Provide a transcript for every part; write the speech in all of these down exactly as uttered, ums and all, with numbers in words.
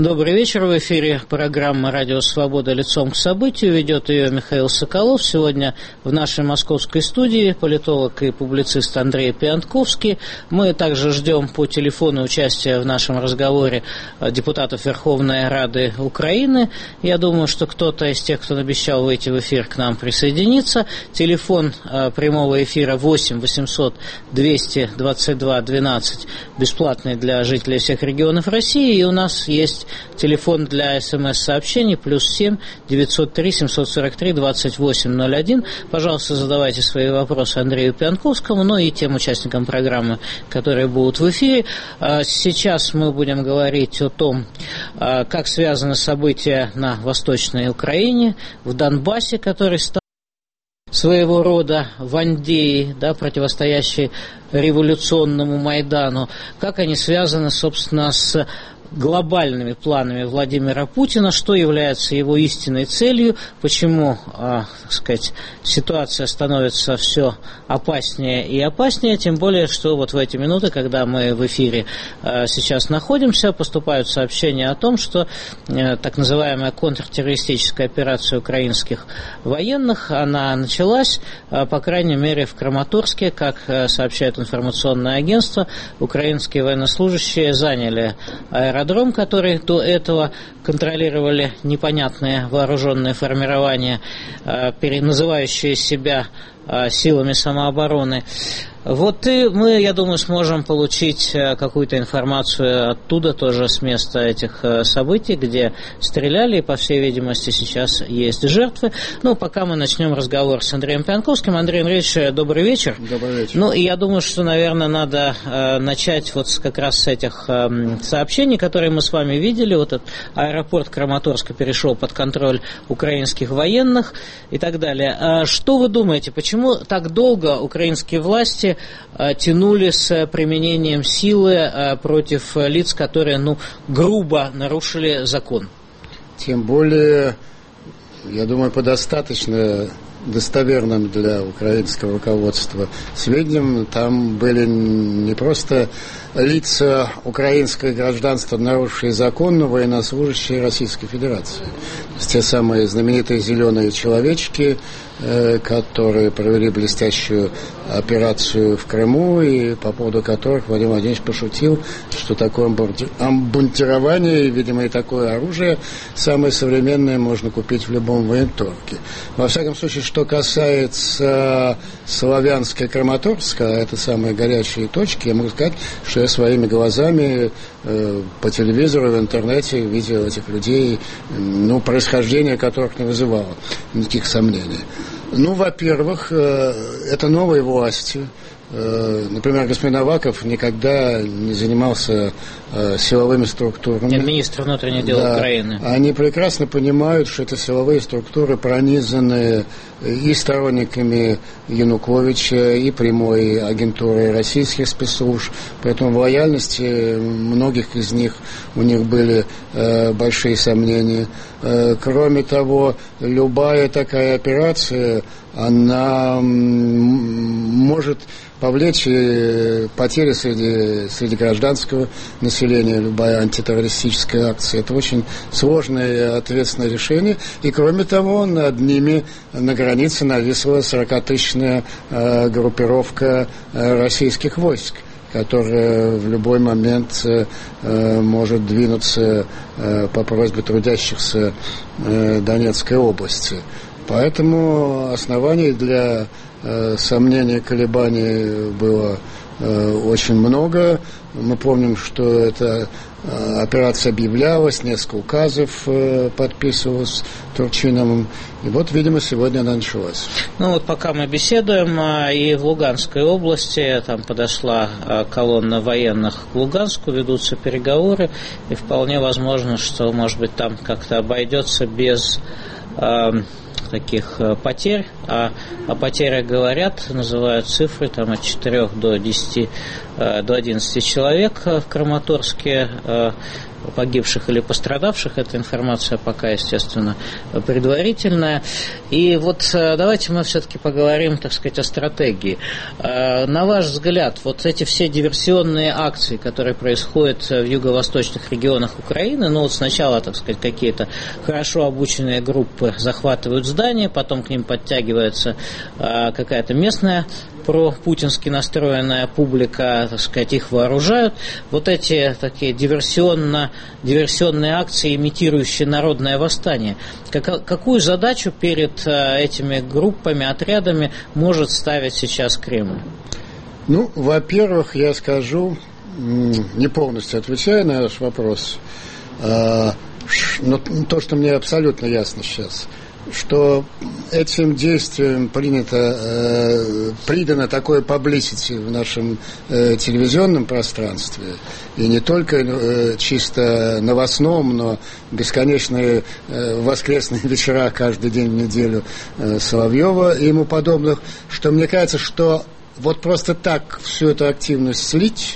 Добрый вечер. В эфире программа «Радио Свобода. Лицом к событию». Ведет ее Михаил Соколов. Сегодня в нашей московской студии политолог и публицист Андрей Пиантковский. Мы также ждем по телефону участия в нашем разговоре депутатов Верховной Рады Украины. Я думаю, что кто-то из тех, кто обещал выйти в эфир, к нам присоединится. Телефон прямого эфира восемь восемьсот двести двадцать два двенадцать, бесплатный для жителей всех регионов России. И у нас есть телефон для смс-сообщений плюс семь девятьсот три семьсот сорок три двадцать восемь ноль один. Пожалуйста, задавайте свои вопросы Андрею Пиантковскому, ну и тем участникам программы, которые будут в эфире. Сейчас мы будем говорить о том, как связаны события на Восточной Украине, в Донбассе, который стал своего рода Вандеей, да, противостоящей революционному Майдану, как они связаны, собственно, с глобальными планами Владимира Путина, что является его истинной целью, почему, а, так сказать, ситуация становится все опаснее и опаснее, тем более, что вот в эти минуты, когда мы в эфире а, сейчас находимся, поступают сообщения о том, что а, так называемая контртеррористическая операция украинских военных, она началась, а, по крайней мере, в Краматорске, как а, сообщает информационное агентство, украинские военнослужащие заняли аэродром, который до этого контролировали непонятные вооруженные формирования, называющие себя силами самообороны. Вот и мы, я думаю, сможем получить какую-то информацию оттуда, тоже с места этих событий, где стреляли, и, по всей видимости, сейчас есть жертвы. Ну, пока мы начнем разговор с Андреем Пиантковским. Андрей Андреевич, добрый вечер. Добрый вечер. Ну, и я думаю, что, наверное, надо э, начать вот как раз с этих э, сообщений, которые мы с вами видели. Вот этот аэропорт Краматорска перешел под контроль украинских военных и так далее. А что вы думаете, почему так долго украинские власти тянули с применением силы против лиц, которые, ну, грубо нарушили закон? Тем более, я думаю, по достаточно достоверным для украинского руководства сведениям, там были не просто лица украинского гражданства, нарушившие закон, но военнослужащие Российской Федерации. То есть те самые знаменитые зеленые человечки, э, которые провели блестящую операцию в Крыму, и по поводу которых Владимир Владимирович пошутил, что такое амбунтирование, и, видимо, и такое оружие самое современное можно купить в любом военторге. Во всяком случае, что касается Славянска и Краматорска, это самые горячие точки, я могу сказать, что я своими глазами э, по телевизору, в интернете видел этих людей, ну, происхождение которых не вызывало никаких сомнений. Ну, во-первых, э, это новые власти. Э, например, господин Аваков никогда не занимался э, силовыми структурами. Министр внутренних дел да, Украины. Они прекрасно понимают, что это силовые структуры, пронизаны и сторонниками Януковича, и прямой агентурой российских спецслужб. Поэтому в лояльности многих из них у них были э, большие сомнения. Э, кроме того, любая такая операция, она может повлечь потери среди, среди гражданского населения, любая антитеррористическая акция. Это очень сложное и ответственное решение. И, кроме того, над ними на границе нависла сорокатысячная э, группировка э, российских войск, которая в любой момент э, может двинуться э, по просьбе трудящихся э, Донецкой области. Поэтому оснований для э, сомнений и колебаний было э, очень много. Мы помним, что эта э, операция объявлялась, несколько указов э, подписывалось Турчиновым. И вот, видимо, сегодня она началась. Ну вот пока мы беседуем, и в Луганской области там подошла колонна военных к Луганску, ведутся переговоры, и вполне возможно, что, может быть, там как-то обойдется без э, таких потерь, а о потерях говорят, называют цифры там, от четырёх до десяти до одиннадцати человек в Краматорске, погибших или пострадавших. Эта информация пока, естественно, предварительная. И вот давайте мы все-таки поговорим, так сказать, о стратегии. На ваш взгляд, вот эти все диверсионные акции, которые происходят в юго-восточных регионах Украины, ну вот сначала, так сказать, какие-то хорошо обученные группы захватывают здания, потом к ним подтягивается какая-то местная пропутински настроенная публика, так сказать, их вооружают. Вот эти такие диверсионно, диверсионные акции, имитирующие народное восстание. Как, какую задачу перед этими группами, отрядами может ставить сейчас Кремль? Ну, во-первых, я скажу, не полностью отвечая на ваш вопрос, но то, что мне абсолютно ясно сейчас, что этим действием принято, э, придано такое publicity в нашем э, телевизионном пространстве, и не только э, чисто новостном, но бесконечные э, воскресные вечера каждый день в неделю э, Соловьева и ему подобных, что мне кажется, что вот просто так всю эту активность слить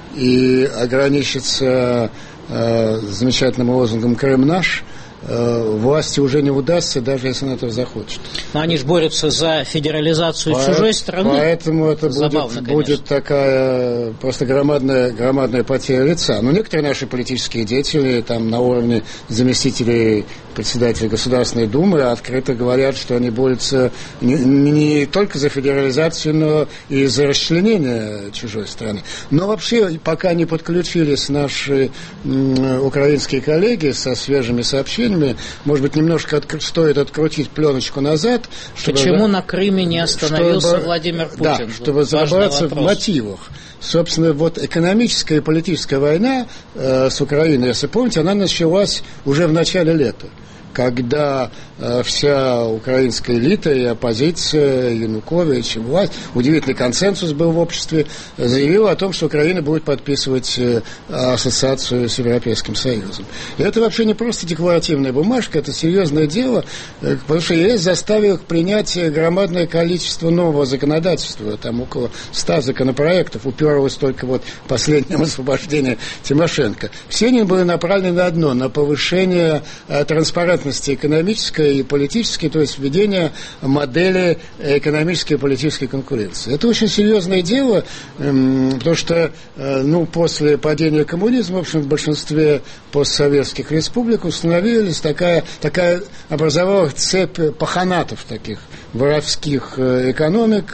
и ограничиться э, замечательным лозунгом «Крым наш», власти уже не удастся, даже если она этого захочет. Но они же борются за федерализацию По, чужой страны. Поэтому это будет, будет такая просто громадная, громадная потеря лица. Но некоторые наши политические деятели там на уровне заместителей председателя Государственной Думы открыто говорят, что они борются не, не только за федерализацию, но и за расчленение чужой страны. Но вообще, пока не подключились наши м, украинские коллеги со свежими сообщениями, может быть, немножко от, стоит открутить пленочку назад. Чтобы, Почему на Крыме не остановился чтобы, Владимир Путин? Да, чтобы разобраться в мотивах. Собственно, вот экономическая и политическая война э, с Украиной, если помните, она началась уже в начале лета, когда э, вся украинская элита и оппозиция, Янукович, и власть, удивительный консенсус был в обществе, заявила о том, что Украина будет подписывать э, ассоциацию с Европейским Союзом. И это вообще не просто декларативная бумажка, это серьезное дело, э, потому что ЕС заставил их принять громадное количество нового законодательства, там около ста законопроектов, уперлось только вот в последнем освобождении Тимошенко. Все они были направлены на одно, на повышение э, транспарентности экономической и политической, то есть введение модели экономической и политической конкуренции. Это очень серьезное дело, потому что ну, после падения коммунизма, в общем, в большинстве постсоветских республик установилась такая, такая образовалась цепь паханатов таких, воровских экономик,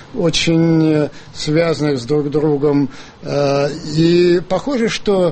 очень связанных с друг другом. И похоже, что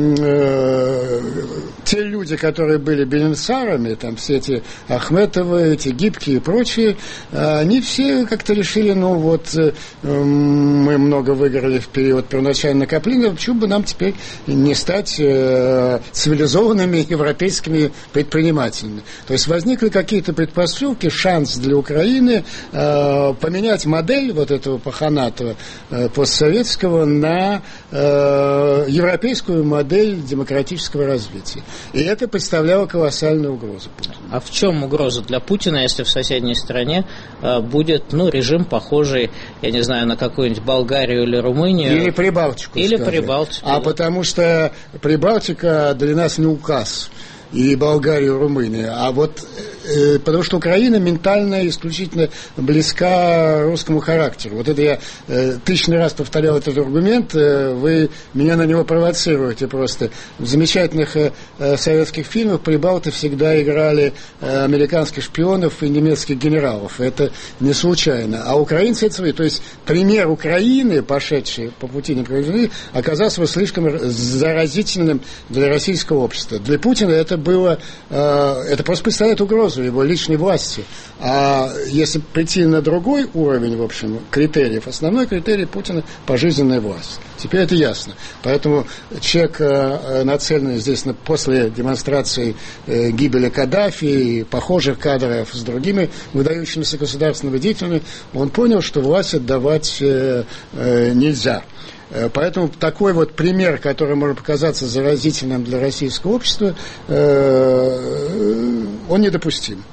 э, те люди, которые были бенефициарами, там все эти Ахметовы, эти Гибкие и прочие, они все как-то решили, ну вот, э, мы много выиграли в период первоначального накопления, почему бы нам теперь не стать э, цивилизованными европейскими предпринимателями. То есть возникли какие-то предпосылки, шанс для Украины э, поменять модель вот этого паханата э, постсоветского на на э, европейскую модель демократического развития. И это представляло колоссальную угрозу Путину. А в чем угроза для Путина, если в соседней стране э, будет ну, режим, похожий, я не знаю, на какую-нибудь Болгарию или Румынию? Или Прибалтику. Или Прибалтику. А потому что Прибалтика для нас не указ. И Болгарию, и Румынию. А вот э, потому что Украина ментально исключительно близка русскому характеру. Вот это я э, тысячный раз повторял этот аргумент, э, вы меня на него провоцируете просто. В замечательных э, советских фильмах прибалты всегда играли э, американских шпионов и немецких генералов. Это не случайно. А украинцы это свои. То есть пример Украины, пошедший по пути непроизведения, оказался слишком заразительным для российского общества. Для Путина это было, это просто представляет угрозу его личной власти. А если прийти на другой уровень, в общем, критериев, основной критерий Путина – пожизненная власть. Теперь это ясно. Поэтому человек, нацеленный здесь на, после демонстрации гибели Каддафи и похожих кадров с другими выдающимися государственными деятелями, он понял, что власть отдавать нельзя. Поэтому такой вот пример, который может показаться заразительным для российского общества, он недопустим.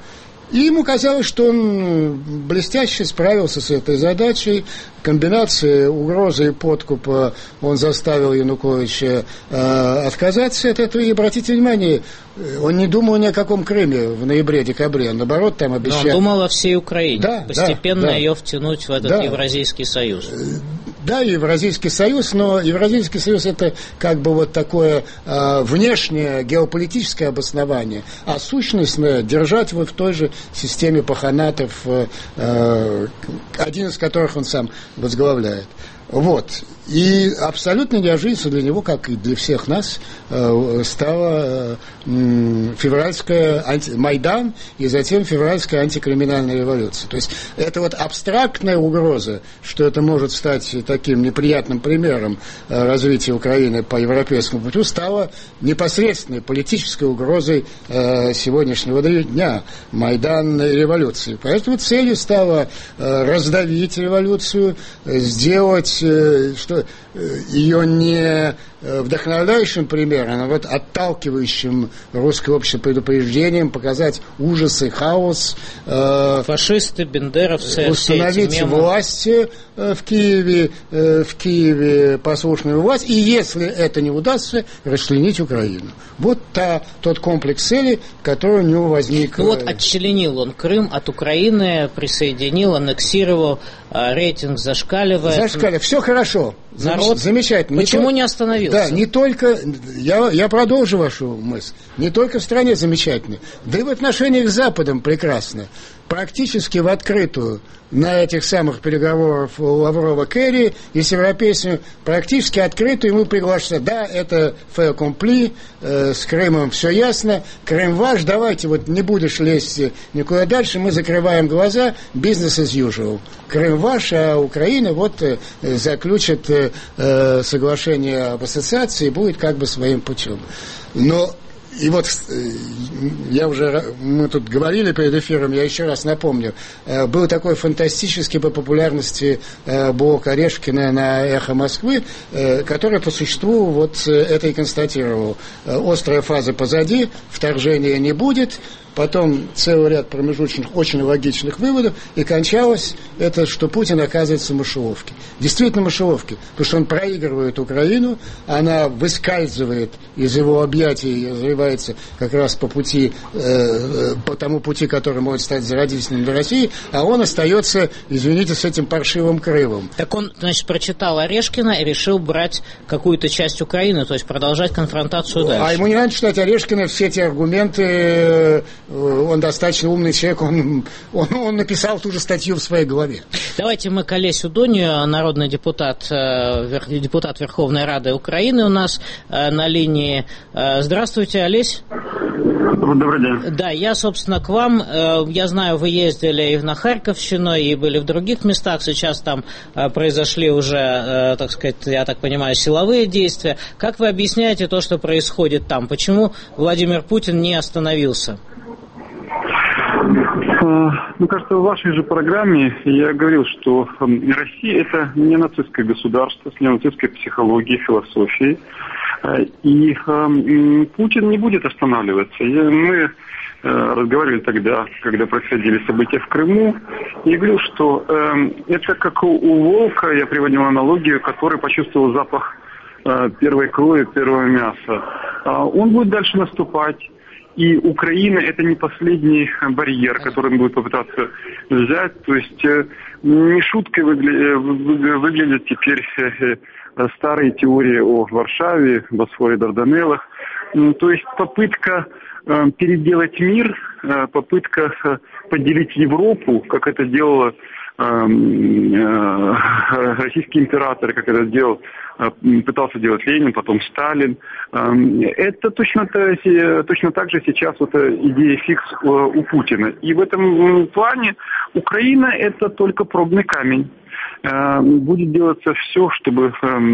И ему казалось, что он блестяще справился с этой задачей. Комбинация угрозы и подкупа, он заставил Януковича э, отказаться от этого. И обратите внимание, он не думал ни о каком Крыме в ноябре-декабре. Наоборот, там обещал... Но он думал о всей Украине. Да, постепенно да, да. ее втянуть в этот да. Евразийский союз. Да, Евразийский союз, но Евразийский союз это как бы вот такое э, внешнее геополитическое обоснование, а сущностное держать его в той же системе паханатов, э, один из которых он сам возглавляет. Вот. И абсолютно неожиданно для него, как и для всех нас, стала февральская анти... Майдан и затем февральская антикриминальная революция. То есть это вот абстрактная угроза, что это может стать таким неприятным примером развития Украины по европейскому пути, стала непосредственной политической угрозой сегодняшнего дня Майданной революции. Поэтому целью стало раздавить революцию, сделать, что ее не вдохновляющим примером, а вот отталкивающим русское общество предупреждением, показать ужасы, хаос. Фашисты, бендеровцы, установить все эти мемы. власть в Киеве, в Киеве послушную власть, и если это не удастся, расчленить Украину. Вот та, тот комплекс целей, который у него возник. Ну вот отчленил он Крым от Украины, присоединил, аннексировал, рейтинг зашкаливает. Зашкаливает, все хорошо. Народ замечательно. Почему не, не остановился? Да, не только, я, я продолжу вашу мысль, не только в стране замечательно, да и в отношениях с Западом прекрасно. Практически в открытую на этих самых переговорах Лаврова-Керри и с европейцами практически открытую ему приглашают. Да, это fait accompli, э, с Крымом все ясно, Крым ваш, давайте вот не будешь лезть никуда дальше, мы закрываем глаза, business as usual. Крым ваш, а Украина вот э, заключит э, соглашение об ассоциации и будет как бы своим путем. Но и вот я уже, мы тут говорили перед эфиром, я еще раз напомню, был такой фантастический по популярности блог Орешкина на «Эхо Москвы», который по существу вот это и констатировал. Острая фаза позади, вторжения не будет, потом целый ряд промежуточных, очень логичных выводов, и кончалось это, что Путин оказывается в мышеловке. Действительно мышеловке, потому что он проигрывает Украину, она выскальзывает из его объятий и развивается как раз по пути, э, по тому пути, который может стать зародительным для России, а он остается, извините, с этим паршивым Крымом. Так он, значит, прочитал Орешкина и решил брать какую-то часть Украины, то есть продолжать конфронтацию дальше. А ему не надо читать Орешкина, все эти аргументы, он достаточно умный человек, он, он, он написал ту же статью в своей голове. Давайте мы к Олесю Донию, народный депутат, депутат Верховной Рады Украины у нас на линии. Здравствуйте, Олесь. Добрый день. Да, я, собственно, к вам. Я знаю, вы ездили и на Харьковщину, и были в других местах. Сейчас там произошли уже, так сказать, я так понимаю, силовые действия. Как вы объясняете то, что происходит там? Почему Владимир Путин не остановился? Мне кажется, в вашей же программе я говорил, что Россия – это не нацистское государство с неонацистской психологией, философией. И Путин не будет останавливаться. Мы разговаривали тогда, когда происходили события в Крыму. Я говорил, что это как у волка, я приводил аналогию, который почувствовал запах первой крови, первого мяса. Он будет дальше наступать. И Украина – это не последний барьер, который он будет попытаться взять. То есть не шуткой выгля- выглядят теперь старые теории о Варшаве, Босфоре, Дарданеллах. То есть попытка переделать мир, попытка поделить Европу, как это делала российский император, как это делал, пытался делать Ленин, потом Сталин. Это точно, точно так же сейчас вот идея фикс у Путина. И в этом плане Украина – это только пробный камень. Будет делаться все, чтобы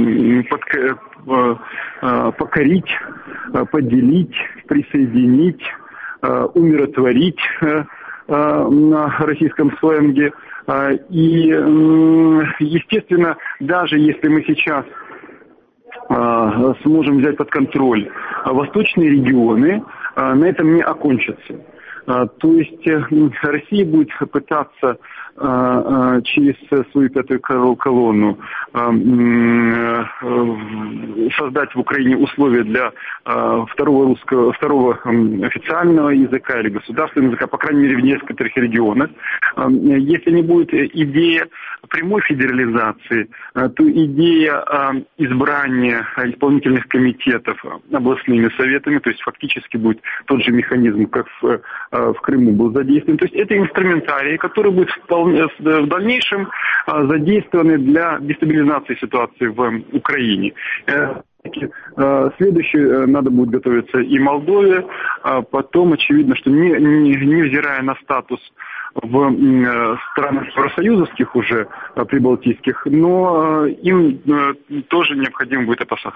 покорить, поделить, присоединить, умиротворить на российском сленге. И, естественно, даже если мы сейчас сможем взять под контроль восточные регионы, на этом не окончится. То есть Россия будет пытаться через свою пятую колонну создать в Украине условия для второго русского, второго официального языка или государственного языка, по крайней мере, в некоторых регионах. Если не будет идея прямой федерализации, то идея избрания исполнительных комитетов областными советами, то есть фактически будет тот же механизм, как в, в Крыму был задействован. То есть это инструментарий, который будет вполне, в дальнейшем задействованы для дестабилизации ситуации в Украине. Следующее, надо будет готовиться и Молдове, потом очевидно, что не, не, невзирая на статус в странах евросоюзовских уже прибалтийских, но им тоже необходимо будет опасаться.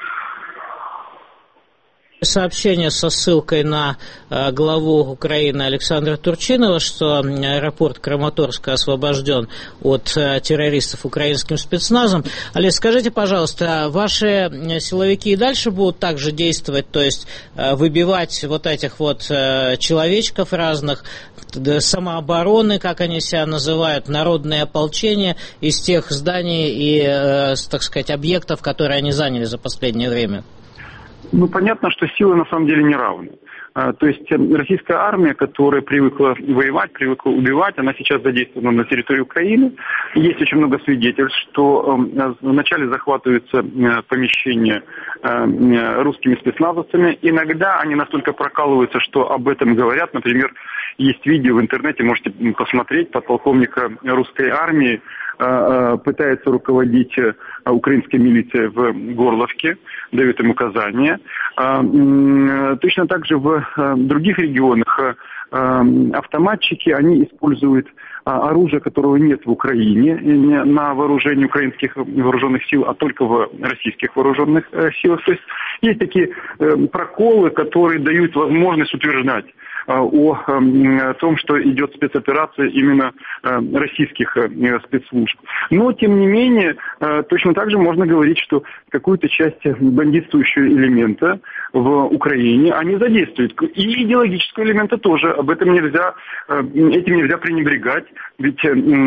Сообщение со ссылкой на э, главу Украины Александра Турчинова, что аэропорт Краматорска освобожден от э, террористов украинским спецназом. Олег, скажите, пожалуйста, ваши силовики и дальше будут также действовать, то есть э, выбивать вот этих вот э, человечков разных, э, самообороны, как они себя называют, народное ополчение из тех зданий и, э, так сказать, объектов, которые они заняли за последнее время? Ну, понятно, что силы на самом деле не равны. То есть российская армия, которая привыкла воевать, привыкла убивать, она сейчас задействована на территории Украины. Есть очень много свидетельств, что вначале захватываются помещения русскими спецназовцами. Иногда они настолько прокалываются, что об этом говорят. Например, есть видео в интернете, можете посмотреть, подполковника русской армии пытается руководить украинской милицией в Горловке, дает им указания. Точно так же в других регионах автоматчики, они используют оружие, которого нет в Украине на вооружении украинских вооруженных сил, а только в российских вооруженных силах. То есть есть такие проколы, которые дают возможность утверждать о том, что идет спецоперация именно российских спецслужб. Но, тем не менее, точно так же можно говорить, что какую-то часть бандитствующего элемента в Украине они задействуют. И идеологического элемента тоже. Об этом нельзя, этим нельзя пренебрегать. Ведь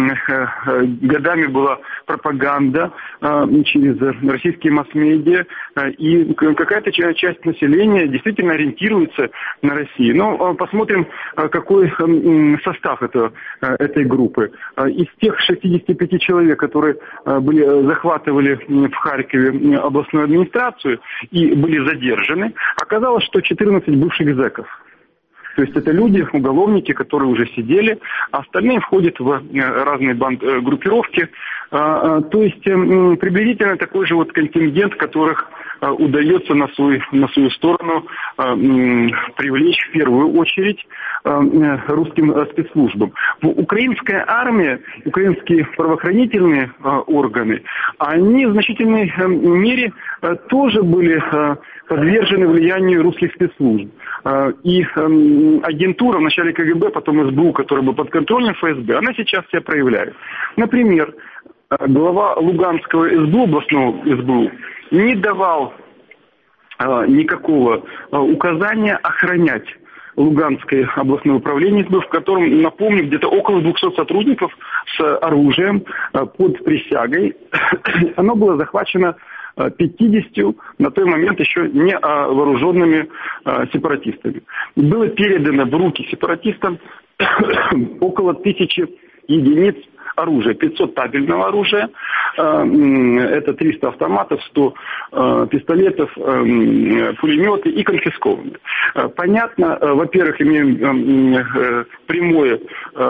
годами была пропаганда через российские масс-медиа, и какая-то часть населения действительно ориентируется на Россию. Но посмотрим, какой состав этого, этой группы. Из тех шестидесяти пяти человек, которые были, захватывали в Харькове областную администрацию и были задержаны, оказалось, что четырнадцать бывших зэков. То есть это люди, уголовники, которые уже сидели, а остальные входят в разные банд, группировки. То есть приблизительно такой же вот контингент, которых удается на свою, на свою сторону привлечь в первую очередь русским спецслужбам. Украинская армия, украинские правоохранительные органы, они в значительной мере тоже были подвержены влиянию русских спецслужб. И агентура, вначале КГБ, потом СБУ, которая была под контролем ФСБ, она сейчас себя проявляет. Например, глава Луганского СБУ, областного СБУ, не давал никакого указания охранять Луганское областное управление СБУ, в котором, напомню, где-то около двухсот сотрудников с оружием под присягой. Оно было захвачено пятьюдесятью на тот момент еще не вооруженными сепаратистами. Было передано в руки сепаратистам около тысячи единиц оружия, пятьсот табельного оружия, это триста автоматов, сто пистолетов, пулеметы и конфискованы. Понятно, во-первых, имеем прямой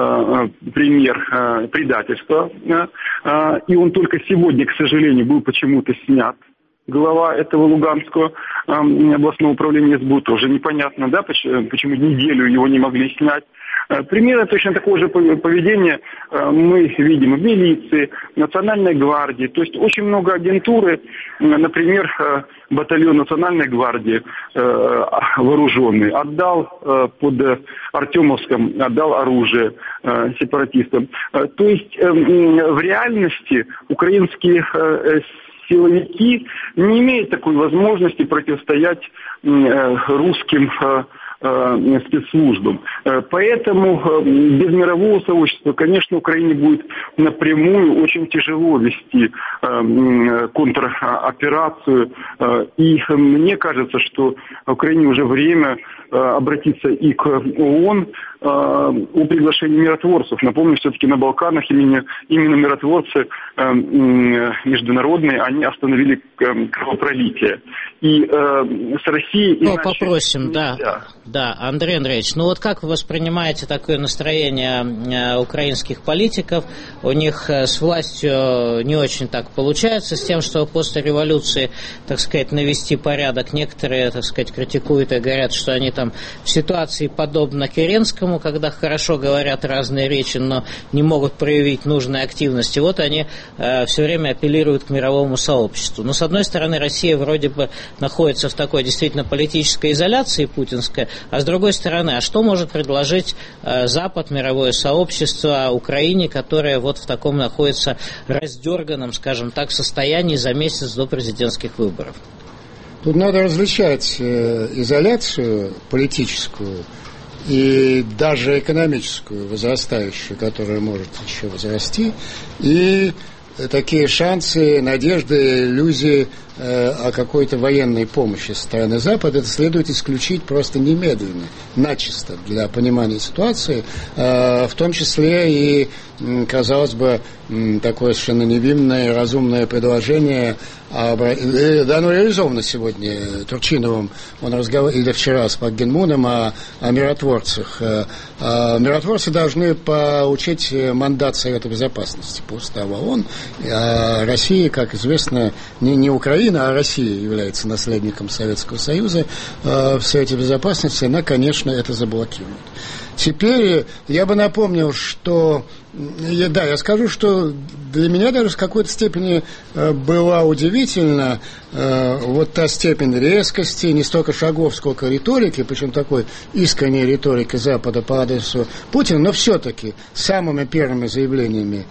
пример предательства, и он только сегодня, к сожалению, был почему-то снят. Глава этого Луганского э, областного управления СБУ тоже непонятно, да, почему, почему неделю его не могли снять. Э, примерно точно такого же поведения э, мы видим в милиции, Национальной гвардии. То есть очень много агентуры, э, например, э, батальон Национальной гвардии э, вооруженный отдал э, под Артемовском, отдал оружие э, сепаратистам. Э, то есть э, в реальности украинские э, силовики не имеют такой возможности противостоять русским спецслужбам. Поэтому без мирового сообщества, конечно, Украине будет напрямую очень тяжело вести контроперацию. И мне кажется, что Украине уже время обратиться и к ООН о приглашении миротворцев. Напомню, все-таки на Балканах именно, именно миротворцы международные, они остановили кровопролитие. И с Россией... Ну, попросим, да, да, Андрей Андреевич, ну вот как вы воспринимаете такое настроение украинских политиков? У них с властью не очень так получается, с тем, что после революции, так сказать, навести порядок. Некоторые, так сказать, критикуют и говорят, что они там в ситуации подобно Керенскому, когда хорошо говорят разные речи, но не могут проявить нужной активности. Вот они э, все время апеллируют к мировому сообществу. Но, с одной стороны, Россия вроде бы находится в такой действительно политической изоляции путинской, а с другой стороны, а что может предложить э, Запад, мировое сообщество Украине, которая вот в таком находится раздерганном, скажем так, состоянии за месяц до президентских выборов? Тут надо различать э, изоляцию политическую и даже экономическую, возрастающую, которая может еще возрасти, и такие шансы, надежды, иллюзии э, о какой-то военной помощи со стороны Запада, это следует исключить просто немедленно, начисто, для понимания ситуации, э, в том числе и, казалось бы, такое совершенно невинное, разумное предложение, об, э, да, оно реализовано сегодня Турчиновым, он разговаривал, или вчера с Пак Гин Муном о, о миротворцах. Э, э, миротворцы должны получить мандат Совета Безопасности по уставу ООН. А Россия, как известно, не, не Украина, а Россия является наследником Советского Союза э, в Совете Безопасности, она, конечно, это заблокирует. Теперь я бы напомнил, что, да, я скажу, что для меня даже в какой-то степени была удивительна вот та степень резкости, не столько шагов, сколько риторики, причем такой искренней риторики Запада по адресу Путина, но все-таки самыми первыми заявлениями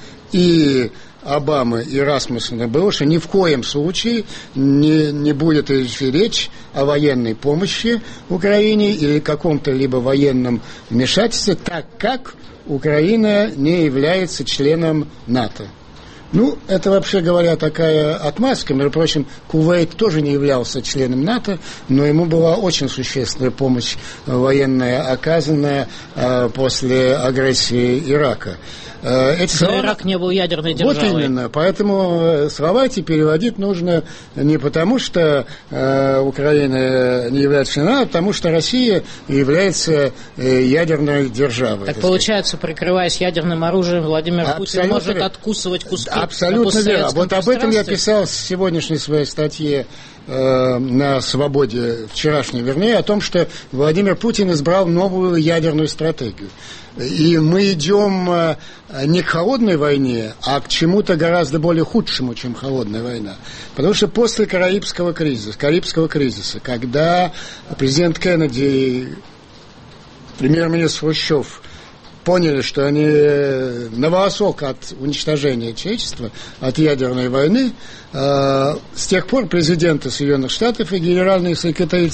и Обамы и Расмуссена было, что ни в коем случае не, не будет речь о военной помощи Украине или каком-то либо военном вмешательстве, так как Украина не является членом НАТО. Ну, это, вообще говоря, такая отмазка. Между прочим, Кувейт тоже не являлся членом НАТО, но ему была очень существенная помощь военная оказанная э, после агрессии Ирака. Эти слова... Ирак не был ядерной державой. Вот именно. Поэтому слова эти переводить нужно не потому, что э, Украина не является членом, а потому что Россия является э, ядерной державой. Так, так получается, прикрываясь ядерным оружием, Владимир Абсолютно Путин может откусывать куски. Абсолютно верно. Вот об этом я писал в сегодняшней своей статье э, на «Свободе», вчерашней, вернее, о том, что Владимир Путин избрал новую ядерную стратегию. И мы идем не к холодной войне, а к чему-то гораздо более худшему, чем холодная война. Потому что после Карибского кризиса, Карибского кризиса, когда президент Кеннеди и премьер-министр Хрущев поняли, что они на волосок от уничтожения человечества, от ядерной войны, э, с тех пор президенты Соединенных Штатов и генеральные секретари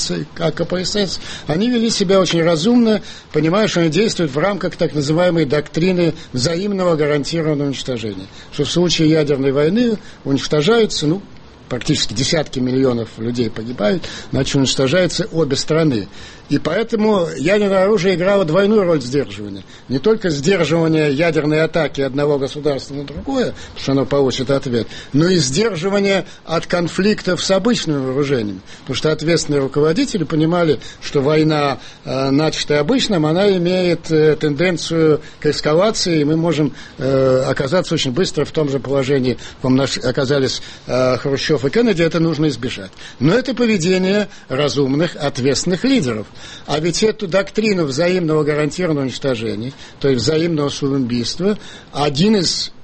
КПСС, они вели себя очень разумно, понимая, что они действуют в рамках так называемой доктрины взаимного гарантированного уничтожения. Что в случае ядерной войны уничтожаются, ну, практически десятки миллионов людей погибают, значит, уничтожаются обе страны. И поэтому ядерное оружие играло двойную роль сдерживания. Не только сдерживание ядерной атаки одного государства на другое, потому что оно получит ответ, но и сдерживание от конфликтов с обычными вооружениями. Потому что ответственные руководители понимали, что война, э, начатая обычным, она имеет э, тенденцию к эскалации, и мы можем э, оказаться очень быстро в том же положении, в каком оказались э, Хрущев и Кеннеди, это нужно избежать. Но это поведение разумных, ответственных лидеров. А ведь эту доктрину взаимного гарантированного уничтожения, то есть взаимного самоубийства, один из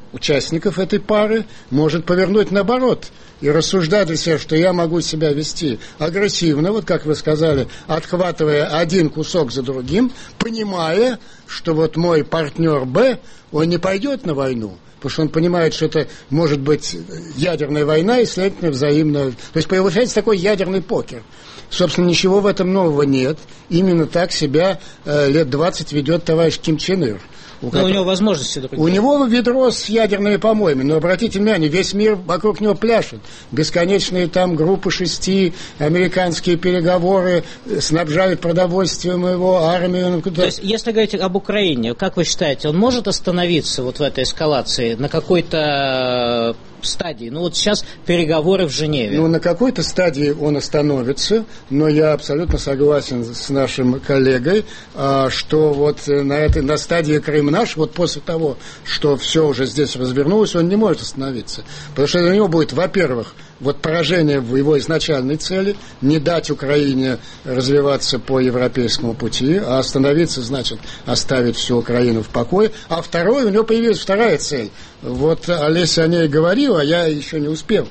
участников этой пары может повернуть наоборот и рассуждать для себя, что я могу себя вести агрессивно, вот как вы сказали, отхватывая один кусок за другим, понимая, что вот мой партнер Б, он не пойдет на войну, потому что он понимает, что это может быть ядерная война и, следовательно, взаимно... То есть получается такой ядерный покер. Собственно, ничего в этом нового нет. Именно так себя э, лет двадцать ведет товарищ Ким Чен Ир. У, которого... у него возможности другие. У него ведро с ядерными помоями, но обратите внимание, весь мир вокруг него пляшет. Бесконечные там группы шести, американские переговоры, снабжают продовольствием его, армию. То есть, если говорить об Украине, как вы считаете, он может остановиться вот в этой эскалации на какой-то стадии? Ну вот сейчас переговоры в Женеве. Ну на какой-то стадии он остановится, но я абсолютно согласен с нашим коллегой, что вот на этой на стадии Крым наш, вот после того, что все уже здесь развернулось, он не может остановиться. Потому что у него будет, во-первых, вот поражение в его изначальной цели, не дать Украине развиваться по европейскому пути, а остановиться, значит, оставить всю Украину в покое. А второе, у него появилась вторая цель. Вот Олеся о ней говорила, а я еще не успел.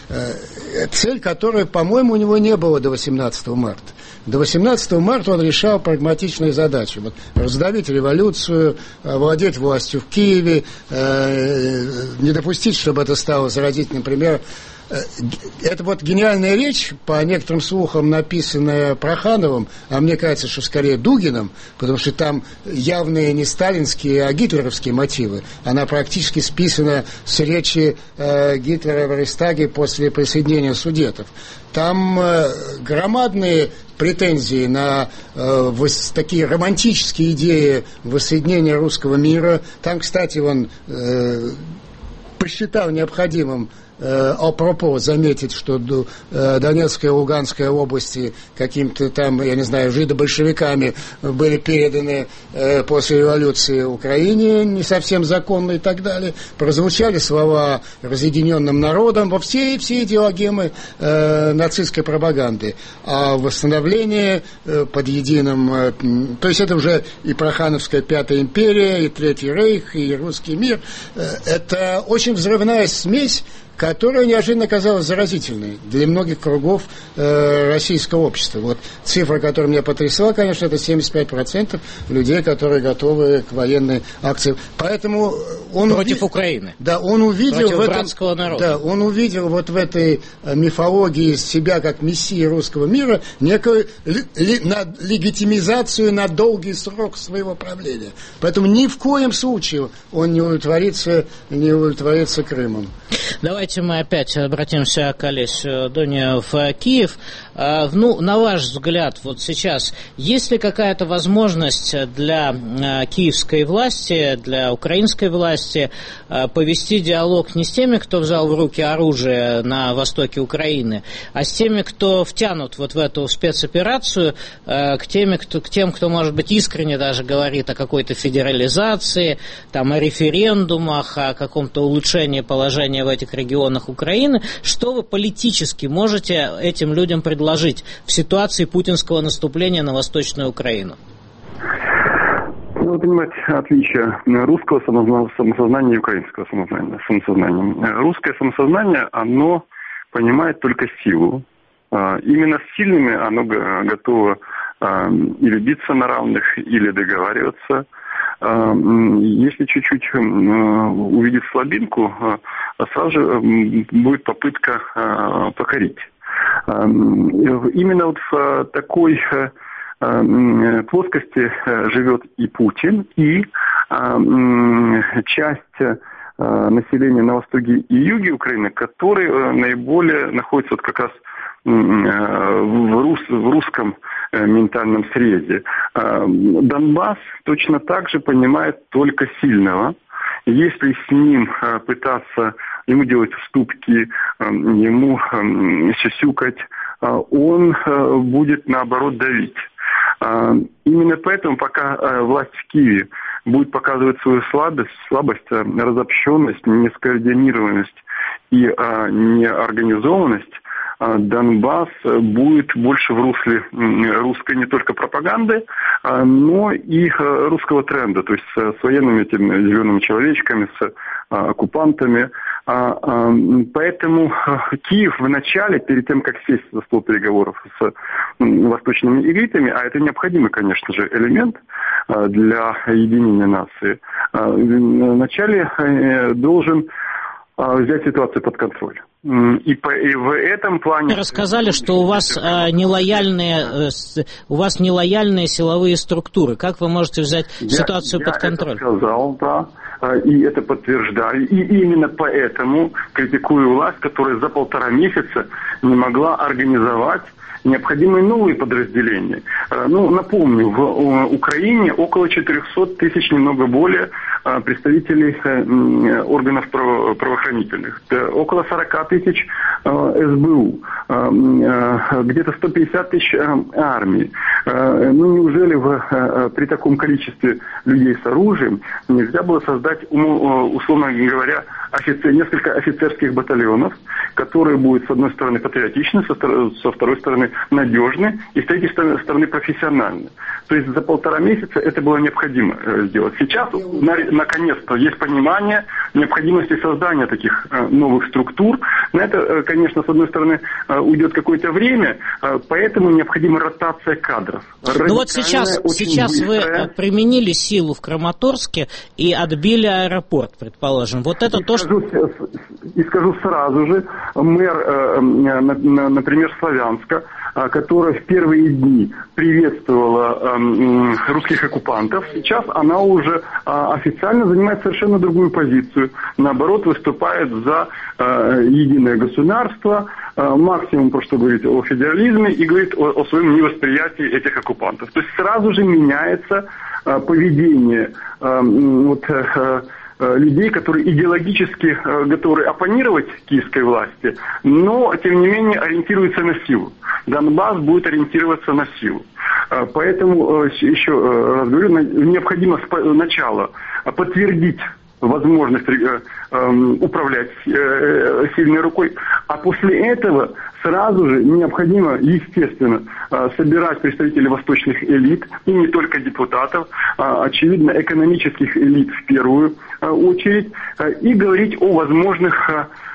Цель, которая, по-моему, у него не было до восемнадцатого марта. До восемнадцатого марта он решал прагматичные задачи. Вот, раздавить революцию, овладеть властью в Киеве, э, не допустить, чтобы это стало заразительным примером. Это вот гениальная речь, по некоторым слухам, написанная Прохановым, а мне кажется, что скорее Дугиным, потому что там явные не сталинские, а гитлеровские мотивы. Она практически списана с речи э, Гитлера в Рейхстаге после присоединения Судетов. Там э, громадные претензии на э, вос, такие романтические идеи воссоединения русского мира. Там, кстати, он э, посчитал необходимым апропо заметить, что Донецкая и Луганская области каким-то там, я не знаю, жидо-большевиками были переданы после революции Украине, не совсем законно и так далее. Прозвучали слова разъединенным народом во все, все идеологемы э, нацистской пропаганды. А восстановление э, под единым... Э, то есть это уже и Прохановская Пятая империя, и Третий рейх, и русский мир. Э, это очень взрывная смесь, которая неожиданно оказалась заразительной для многих кругов э, российского общества. Вот цифра, которая меня потрясла, конечно, это семьдесят пять процентов людей, которые готовы к военной акции. Поэтому он против уви... Украины. Да, он увидел против в этом... братского народа. Да, он увидел вот в этой мифологии себя как мессии русского мира некую ли... Ли... На... легитимизацию на долгий срок своего правления. Поэтому ни в коем случае он не удовлетворится, не удовлетворится Крымом. Давайте мы опять обратимся к Олесе Доне в Киев. Ну, на ваш взгляд, вот сейчас, есть ли какая-то возможность для киевской власти, для украинской власти повести диалог не с теми, кто взял в руки оружие на востоке Украины, а с теми, кто втянут вот в эту спецоперацию, к, теми, кто, к тем, кто, может быть, искренне даже говорит о какой-то федерализации, там, о референдумах, о каком-то улучшении положения в этих регионах Украины? Что вы политически можете этим людям предложить в ситуации путинского наступления на Восточную Украину? Надо понимать отличие русского самосознания и украинского самосознания. Русское самосознание, оно понимает только силу. Именно с сильными оно готово или биться на равных, или договариваться. Если чуть-чуть увидеть слабинку, сразу же будет попытка покорить. Именно вот в такой плоскости живет и Путин, и часть населения на востоке и юге Украины, которые наиболее находятся вот как раз в, рус, в русском ментальном срезе. Донбасс точно так же понимает только сильного. Если с ним пытаться ему делать уступки, ему сюсюкать, он будет наоборот давить. Именно поэтому, пока власть в Киеве будет показывать свою слабость, слабость, разобщенность, нескоординированность и неорганизованность, Донбасс будет больше в русле русской не только пропаганды, но и русского тренда, то есть с военными этими зелеными человечками, с оккупантами. Поэтому Киев в начале, перед тем, как сесть за стол переговоров с восточными элитами, а это необходимый, конечно же, элемент для единения нации, вначале должен взять ситуацию под контроль. И, по, и в этом плане... Вы рассказали, что у вас а, нелояльные, у вас нелояльные силовые структуры. Как вы можете взять я, ситуацию я под контроль? Я это сказал, да, и это подтверждаю. И именно поэтому критикую власть, которая за полтора месяца не могла организовать необходимые новые подразделения. Ну, напомню, в Украине около четырехсот тысяч, немного более, представителей органов правоохранительных. Около сорок тысяч эс бэ у. Где-то сто пятьдесят тысяч армии. Ну, неужели в, при таком количестве людей с оружием нельзя было создать, условно говоря, офицер, несколько офицерских батальонов, которые будут, с одной стороны, патриотичны, со, со второй стороны, надежны, и с третьей стороны, профессиональны. То есть за полтора месяца это было необходимо сделать. Сейчас, на, наконец-то, есть понимание необходимости создания таких новых структур. На это, конечно, с одной стороны, уйдет какое-то время, поэтому необходима ротация кадров. Ну вот сейчас, сейчас вы применили силу в Краматорске и отбили аэропорт, предположим. Вот это и то, скажу, что... И скажу сразу же, мэр, например, Славянска, которая в первые дни приветствовала русских оккупантов, сейчас она уже официально занимает совершенно другую позицию. Наоборот, выступает за единое государство, максимум просто говорит о федерализме и говорит о, о своем невосприятии этих оккупантов. То есть сразу же меняется поведение вот, людей, которые идеологически готовы оппонировать киевской власти, но, тем не менее, ориентируются на силу. Донбасс будет ориентироваться на силу. Поэтому, еще раз говорю, необходимо сначала подтвердить возможность управлять сильной рукой, а после этого сразу же необходимо, естественно, собирать представителей восточных элит, и не только депутатов, очевидно, экономических элит в первую очередь, и говорить о возможных,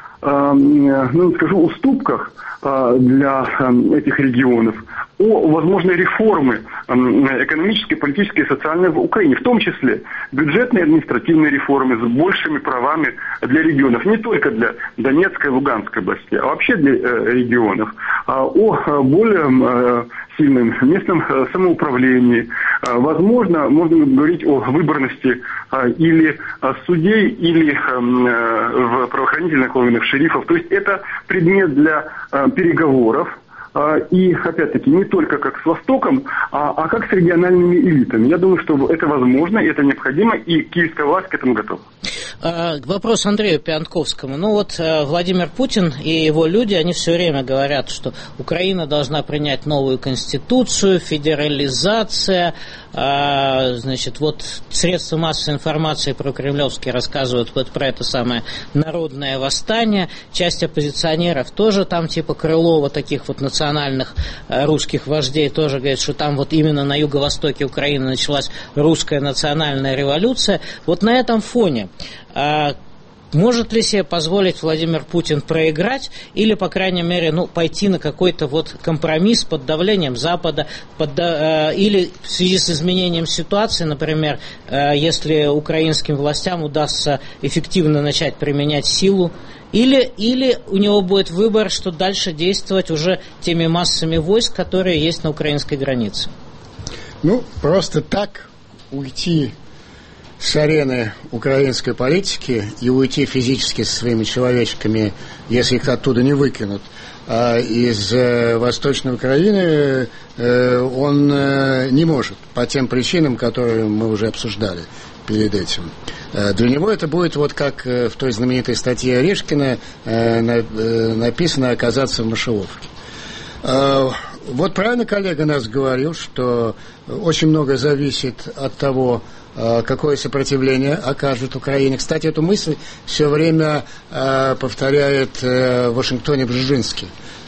ну, скажу, уступках для этих регионов, о возможной реформе экономической, политической и социальной в Украине, в том числе бюджетные и административные реформы с большими правами для регионов, не только для Донецкой и Луганской областей, а вообще для регионов, о более сильном местном самоуправлении. Возможно, можно говорить о выборности или судей, или в правоохранительных органах шерифов. То есть это предмет для переговоров. И, опять-таки, не только как с Востоком, а, а как с региональными элитами. Я думаю, что это возможно, это необходимо, и киевская власть к этому готова. Вопрос Андрею Пиантковскому. Ну вот Владимир Путин и его люди, они все время говорят, что Украина должна принять новую конституцию, федерализация. Значит, вот средства массовой информации прокремлевские рассказывают вот про это самое народное восстание. Часть оппозиционеров тоже там, типа Крылова, таких вот национальных русских вождей, тоже говорит, что там вот именно на юго-востоке Украины началась русская национальная революция. Вот на этом фоне может ли себе позволить Владимир Путин проиграть или, по крайней мере, ну, пойти на какой-то вот компромисс под давлением Запада, под, э, или в связи с изменением ситуации, например, э, если украинским властям удастся эффективно начать применять силу, или, или у него будет выбор, что дальше действовать уже теми массами войск, которые есть на украинской границе? Ну, просто так уйти с арены украинской политики и уйти физически со своими человечками, если их оттуда не выкинут, а из э, Восточной Украины э, он э, не может, по тем причинам, которые мы уже обсуждали перед этим. Э, для него это будет, вот как э, в той знаменитой статье Орешкина э, на, э, написано, оказаться в мышеловке. Э, вот правильно коллега нас говорил, что очень много зависит от того, какое сопротивление окажет Украине. Кстати, эту мысль все время э, повторяет э, в Вашингтоне Бжезинский.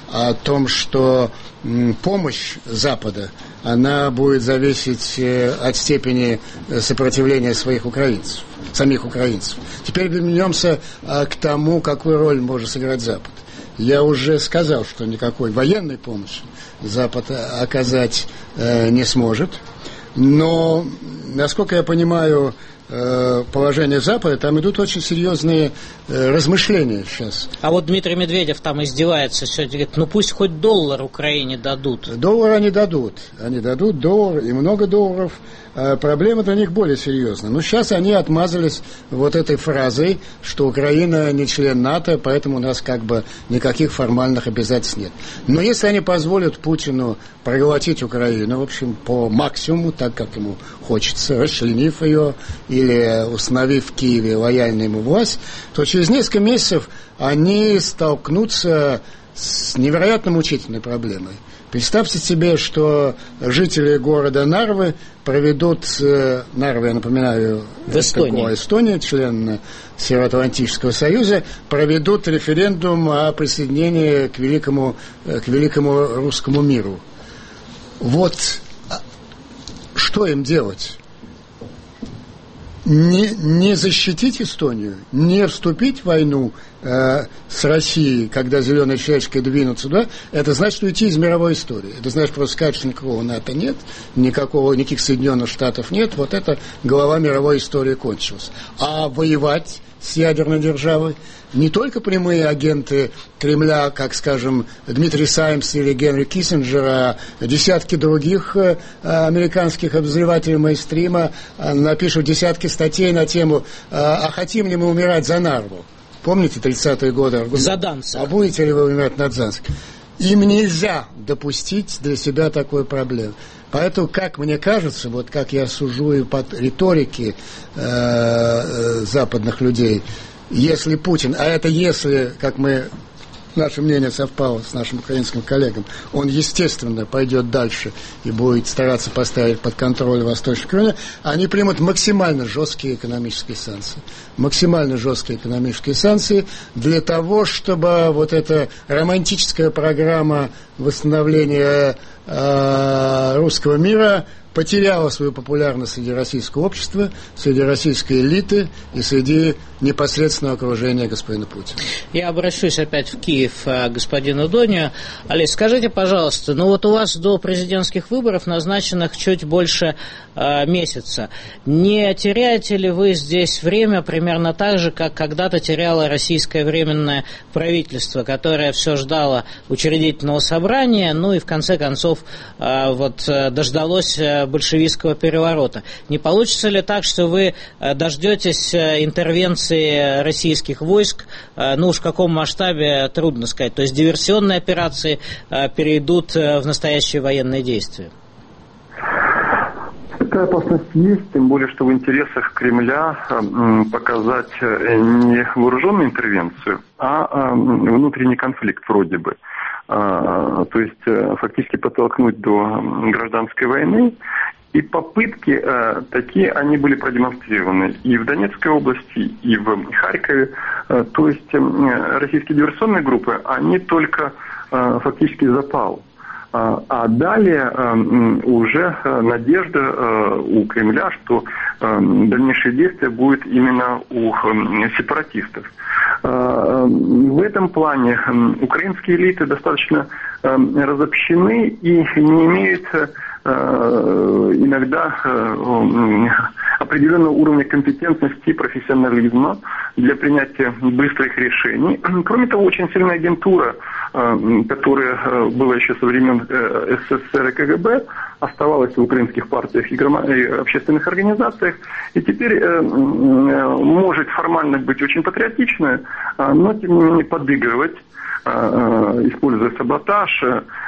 о том, что помощь Запада, она будет зависеть от степени сопротивления своих украинцев, самих украинцев. Теперь вернемся к тому, какую роль может сыграть Запад. Я уже сказал, что никакой военной помощи Запад оказать не сможет, но, насколько я понимаю, положение Запада, там идут очень серьезные э, размышления сейчас. А вот Дмитрий Медведев там издевается сегодня, говорит, ну пусть хоть доллар Украине дадут. Доллар они дадут, они дадут доллар и много долларов. Э, проблема для них более серьезная. Но сейчас они отмазались вот этой фразой, что Украина не член НАТО, поэтому у нас как бы никаких формальных обязательств нет. Но если они позволят Путину проглотить Украину, в общем, по максимуму, так как ему хочется, расчленив ее или установив в Киеве лояльную ему власть, то через несколько месяцев они столкнутся с невероятно мучительной проблемой. Представьте себе, что жители города Нарвы проведут, Нарвы, я напоминаю, в Эстонии. Эстония, член Североатлантического союза, проведут референдум о присоединении к великому, к великому русскому миру. Вот что им делать? Не, не защитить Эстонию, не вступить в войну э, с Россией, когда зеленой чашкой двинутся туда, это значит уйти из мировой истории. Это значит просто сказать, что никакого НАТО нет, никакого, никаких Соединенных Штатов нет, вот это глава мировой истории кончилась. А воевать с ядерной державой не только прямые агенты Кремля, как, скажем, Дмитрий Саймс или Генри Киссинджер, а десятки других э, американских обозревателей мейнстрима э, напишут десятки статей на тему э, «А хотим ли мы умирать за Нарву?» Помните тридцатые годы аргумент? За Данца. А будете ли вы умирать на Дзанск? Им нельзя допустить для себя такой проблемы. Поэтому, как мне кажется, вот как я сужу и под риторики э, э, западных людей, если Путин, а это если, как мы, наше мнение совпало с нашим украинским коллегам, он, естественно, пойдет дальше и будет стараться поставить под контроль Восточную Украину, они примут максимально жесткие экономические санкции. Максимально жесткие экономические санкции для того, чтобы вот эта романтическая программа восстановления э, русского мира потеряла свою популярность среди российского общества, среди российской элиты и среди непосредственного окружения господина Путина. Я обращусь опять в Киев к господину Донию. Олесь, скажите, пожалуйста, ну вот у вас до президентских выборов назначенных чуть больше э, месяца. Не теряете ли вы здесь время примерно так же, как когда-то теряло российское временное правительство, которое все ждало учредительного собрания, ну и в конце концов э, вот э, дождалось э, большевистского переворота? Не получится ли так, что вы э, дождетесь э, интервенции российских войск, ну уж в каком масштабе, трудно сказать. То есть диверсионные операции перейдут в настоящие военные действия. Такая опасность есть, тем более, что в интересах Кремля показать не вооруженную интервенцию, а внутренний конфликт вроде бы. То есть фактически подтолкнуть до гражданской войны. И попытки э, такие, они были продемонстрированы и в Донецкой области, и в Харькове. Э, то есть э, российские диверсионные группы, они только э, фактически запал. Э, а далее э, уже э, надежда э, у Кремля, что э, дальнейшие действия будут именно у э, сепаратистов. Э, в этом плане э, украинские элиты достаточно э, разобщены и не имеют иногда определенного уровня компетентности и профессионализма для принятия быстрых решений. Кроме того, очень сильная агентура, которая была еще со времен СССР и КГБ, оставалась в украинских партиях и общественных организациях, и теперь может формально быть очень патриотичная, но тем не менее подыгрывать, используя саботаж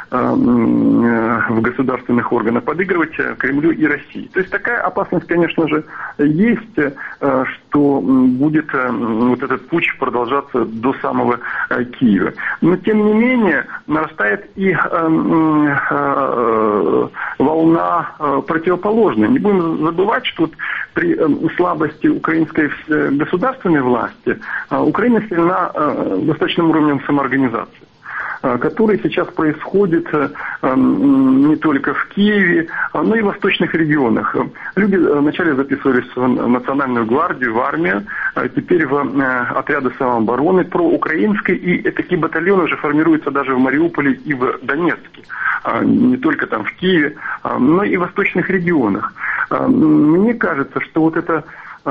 в государственных органах, подыгрывать Кремлю и России. То есть такая опасность, конечно же, есть, что будет вот этот путч продолжаться до самого Киева. Но, тем не менее, нарастает и волна противоположная. Не будем забывать, что при слабости украинской государственной власти Украина сильна достаточным уровнем самоорганизации. который сейчас происходит не только в Киеве, но и в восточных регионах. Люди вначале записывались в Национальную гвардию, в армию, теперь в отряды самообороны проукраинской, и такие батальоны уже формируются даже в Мариуполе и в Донецке. Не только там в Киеве, но и в восточных регионах. Мне кажется, что вот эта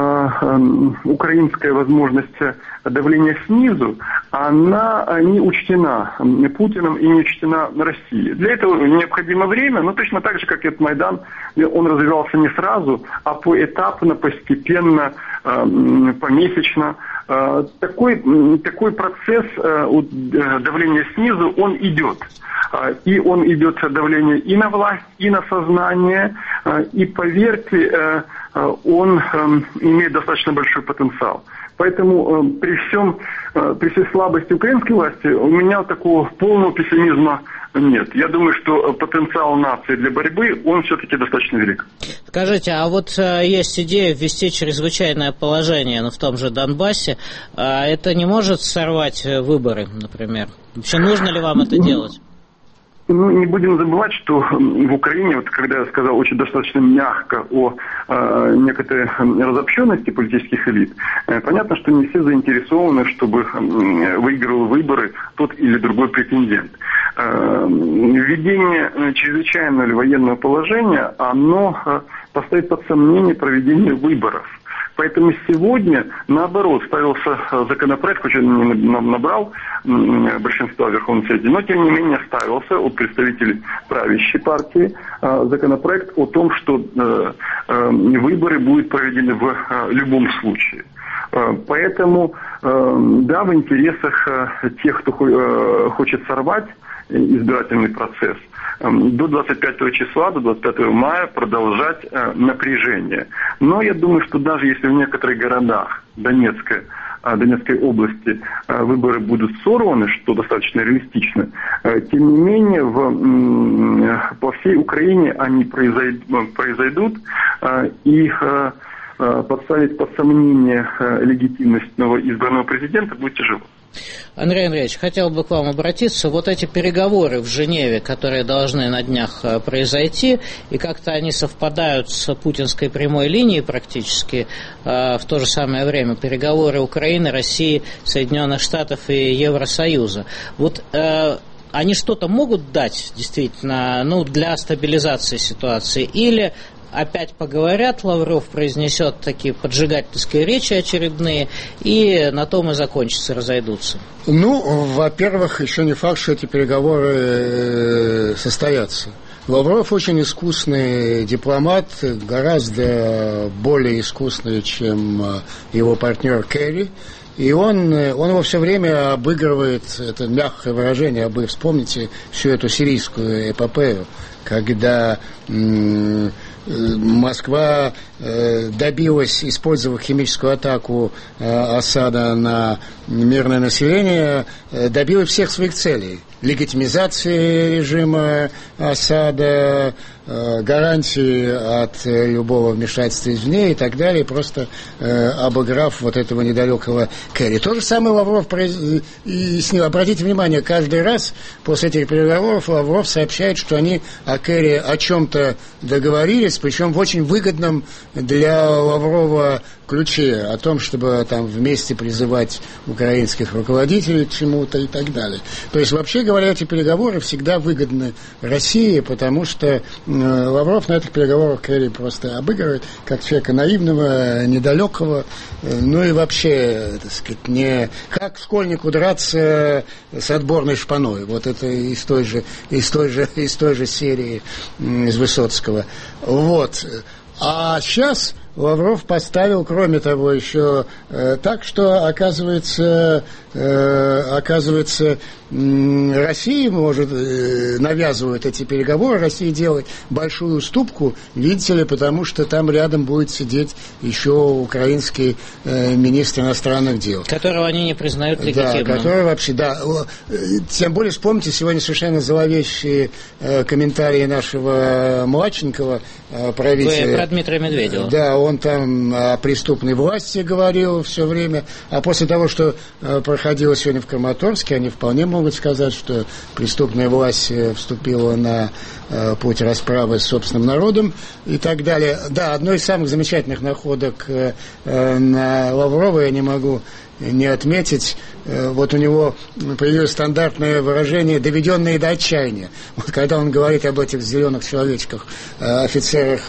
украинская возможность давления снизу, она не учтена Путиным и не учтена Россией. Для этого необходимо время, но точно так же, как и этот Майдан, он развивался не сразу, а поэтапно, постепенно, помесячно. Такой, такой процесс давления снизу, он идет. И он идет давление и на власть, и на сознание, и, поверьте, он имеет достаточно большой потенциал. Поэтому при всем, при всей слабости украинской власти у меня такого полного пессимизма нет. Я думаю, что потенциал нации для борьбы, он все-таки достаточно велик. Скажите, а вот есть идея ввести чрезвычайное положение, ну, в том же Донбассе. Это не может сорвать выборы, например? Вообще, нужно ли вам это делать? Ну, не будем забывать, что в Украине, вот когда я сказал очень достаточно мягко о э, некоторой разобщенности политических элит, э, понятно, что не все заинтересованы, чтобы э, выигрывал выборы тот или другой претендент. Э, введение чрезвычайного или военного положения, оно э, поставит под сомнение проведение выборов. Поэтому сегодня, наоборот, ставился законопроект, хоть он не набрал большинства в Верховном Совете, но, тем не менее, ставился от представителей правящей партии законопроект о том, что выборы будут проведены в любом случае. Поэтому, да, в интересах тех, кто хочет сорвать избирательный процесс, до двадцать пятого числа, до двадцать пятого мая продолжать э, напряжение. Но я думаю, что даже если в некоторых городах Донецкой, э, Донецкой области э, выборы будут сорваны, что достаточно реалистично, э, тем не менее в, э, по всей Украине они произойдут, произойдут э, и э, э, подставить под сомнение э, легитимность нового избранного президента будет тяжело. Андрей Андреевич, хотел бы к вам обратиться. Вот эти переговоры в Женеве, которые должны на днях произойти, и как-то они совпадают с путинской прямой линией практически, в то же самое время переговоры Украины, России, Соединенных Штатов и Евросоюза. Вот они что-то могут дать действительно, ну, для стабилизации ситуации, или опять поговорят, Лавров произнесет такие поджигательские речи очередные, и на том и закончится, разойдутся? Ну, во-первых, еще не факт, что эти переговоры состоятся. Лавров очень искусный дипломат, гораздо более искусный, чем его партнер Керри. И он, он его все время обыгрывает, это мягкое выражение, вы вспомните всю эту сирийскую эпопею, когда м- Москва э, добилась, использовав химическую атаку э, Асада на мирное население, э, добилась всех своих целей. Легитимизации режима Асада, э, гарантии от э, любого вмешательства извне и так далее, просто э, обыграв вот этого недалекого Керри. То же самое Лавров произ... и с ним, обратите внимание, каждый раз после этих переговоров Лавров сообщает, что они о Керри о чем-то договорились, причем в очень выгодном для Лаврова ключе, о том, чтобы там вместе призывать украинских руководителей к чему-то и так далее. То есть, вообще говоря, эти переговоры всегда выгодны России, потому что э, Лавров на этих переговорах Керри просто обыгрывает, как человека наивного, недалекого, э, ну и вообще, так сказать, не как школьнику драться с отборной шпаной. Вот это из той же, из той же, из той же серии э, из Высоцкого. Вот. А сейчас Лавров поставил, кроме того, еще э, так, что, оказывается, э, оказывается, э, Россия может, э, навязывает эти переговоры, Россия делает большую уступку, видите ли, потому что там рядом будет сидеть еще украинский э, министр иностранных дел. Которого они не признают легитимным. Да, который вообще, да. Тем более, вспомните сегодня совершенно зловещие э, комментарии нашего Младченкова, э, правителя. Вы про Дмитрия Медведева. Да, он там о преступной власти говорил все время, а после того, что проходило сегодня в Краматорске, они вполне могут сказать, что преступная власть вступила на путь расправы с собственным народом и так далее. Да, одной из самых замечательных находок на Лаврова я не могу не отметить, вот у него появилось стандартное выражение «доведенные до отчаяния». Вот когда он говорит об этих зеленых человечках, офицерах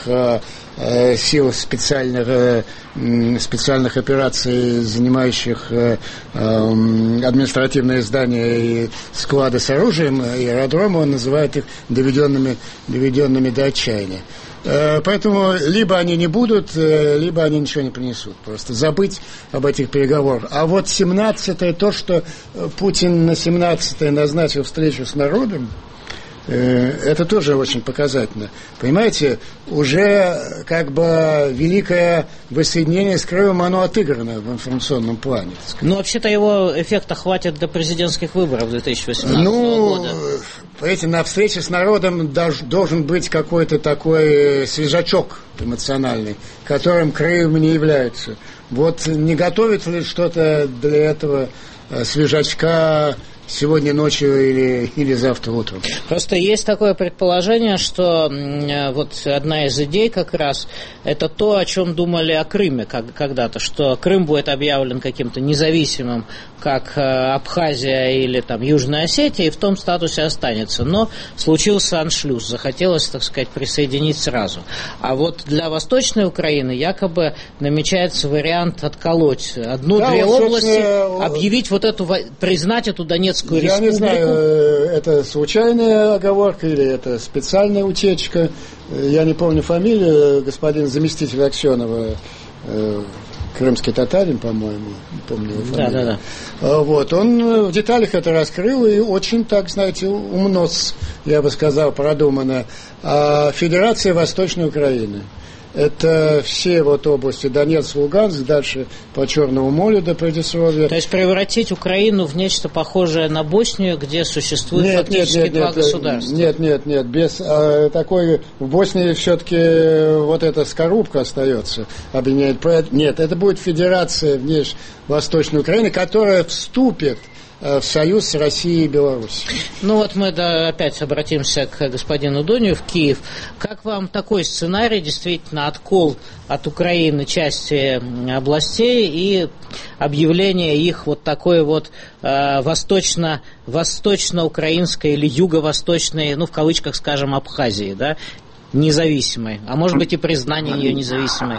сил специальных, специальных операций, занимающих административные здания и склады с оружием, и аэродромы, он называет их доведенными, доведенными до отчаяния. Поэтому либо они не будут, либо они ничего не принесут. Просто забыть об этих переговорах. А вот семнадцатое, то, что Путин на семнадцатое назначил встречу с народом, это тоже очень показательно. Понимаете, уже как бы великое воссоединение с Крымом, оно отыграно в информационном плане. Ну, вообще-то его эффекта хватит до президентских выборов две тысячи восемнадцатого ну, года. Понимаете, на встрече с народом должен быть какой-то такой свежачок эмоциональный, которым Крым не является. Вот не готовит ли что-то для этого свежачка сегодня ночью или, или завтра утром? Просто есть такое предположение, что вот одна из идей как раз это то, о чем думали о Крыме когда-то, что Крым будет объявлен каким-то независимым, как Абхазия или там Южная Осетия, и в том статусе останется. Но случился аншлюз, захотелось, так сказать, присоединить сразу. А вот для Восточной Украины якобы намечается вариант отколоть одну-две да, вот, области, объявить вот эту, признать эту Донецкую Я республику. не знаю, это случайная оговорка или это специальная утечка. Я не помню фамилию, господин заместитель Аксенова, крымский татарин, по-моему, не помню его фамилию. Да, да, да. Вот, он в деталях это раскрыл и очень, так, знаете, умно, я бы сказал, продумано. А Федерация Восточной Украины. Это все вот области Донецк, Луганск, дальше по Черному морю до Приднестровья. То есть превратить Украину в нечто похожее на Боснию, где существует нет, фактически нет, нет, два нет, государства. Нет, нет, нет, без а, такой в Боснии все-таки вот эта скорлупка остается. Объединяет. Нет, это будет федерация внешне Восточной Украины, которая вступит в союз с Россией и Беларусью. Ну вот мы да, опять обратимся к господину Донию в Киев. Как вам такой сценарий, действительно, откол от Украины части областей и объявление их вот такой вот э, восточно, восточно-украинской или юго-восточной, ну в кавычках скажем, Абхазии, да, независимой, а может быть и признание ее независимой?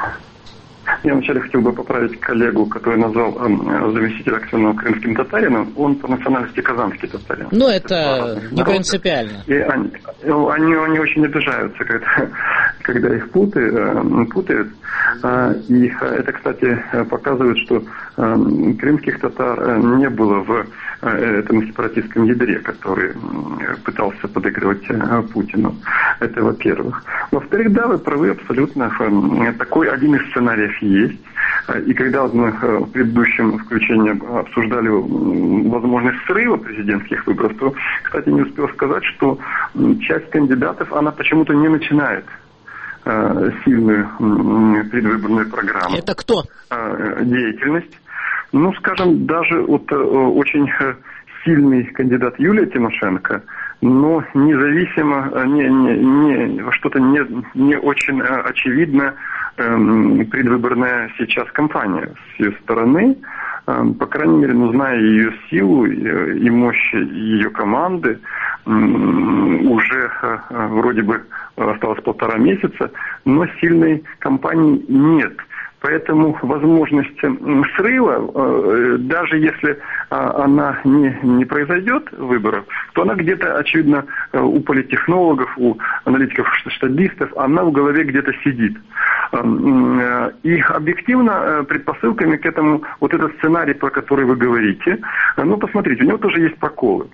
Я вначале хотел бы поправить коллегу, который назвал э, заместителя Аксенова крымским татарином. Он по национальности казанский татарин. Ну, это не принципиально. И они, они, они очень обижаются, когда, когда их путают. путают. И это, кстати, показывает, что крымских татар не было в этом сепаратистском ядре, который пытался подыгрывать Путину. Это во-первых. Во-вторых, да, вы правы абсолютно. Такой один из сценариев есть. И когда мы в предыдущем включении обсуждали возможность срыва президентских выборов, то, кстати, не успел сказать, что часть кандидатов, она почему-то не начинает сильную предвыборную программу. Это кто? Деятельность. Ну, скажем, даже вот очень сильный кандидат Юлия Тимошенко, но независимо, не, не, не, что-то не, не очень очевидно эм, предвыборная сейчас кампания с ее стороны. Эм, по крайней мере, ну, зная ее силу и, и мощь ее команды, эм, уже э, вроде бы осталось полтора месяца, но сильной кампании нет. Поэтому возможность срыва, даже если она не, не произойдет выборов, то она где-то, очевидно, у политтехнологов, у аналитиков-штабистов, она в голове где-то сидит. И объективно предпосылками к этому вот этот сценарий, про который вы говорите, ну, посмотрите, у него тоже есть проколы.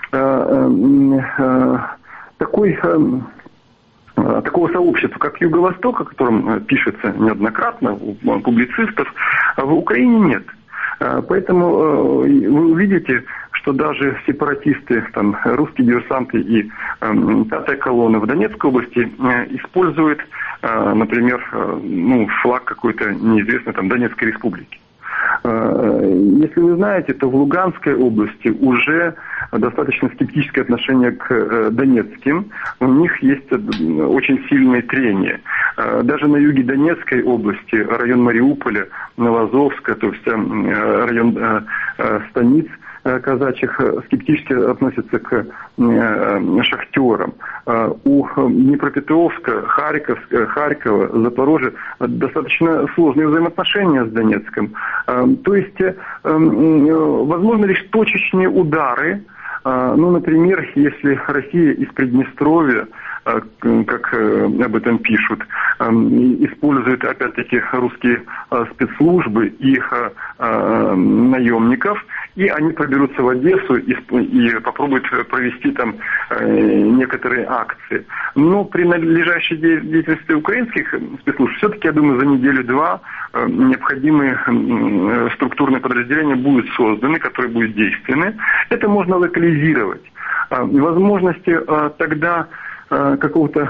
Такой... Такого сообщества, как Юго-Восток, о котором пишется неоднократно у публицистов, в Украине нет. Поэтому вы увидите, что даже сепаратисты, там, русские диверсанты и э, пятая колонна в Донецкой области э, используют, э, например, э, ну, флаг какой-то неизвестный, там, Донецкой республики. Если вы знаете, то в Луганской области уже достаточно скептическое отношение к донецким. У них есть очень сильные трения. Даже на юге Донецкой области, район Мариуполя, Новоазовска, то есть район станиц казачьих, скептически относятся к шахтерам. У Днепропетровска, Харьковска, Харькова, Запорожья достаточно сложные взаимоотношения с Донецком. То есть, возможно, лишь точечные удары. Ну, например, если Россия из Приднестровья, как об этом пишут, использует, опять-таки, русские спецслужбы, их наемников, и они проберутся в Одессу и, и попробуют провести там некоторые акции. Но при надлежащей деятельности украинских спецслужб, все-таки, я думаю, за неделю-два необходимые структурные подразделения будут созданы, которые будут действенны. Это можно локализировать. Возможности тогда какого-то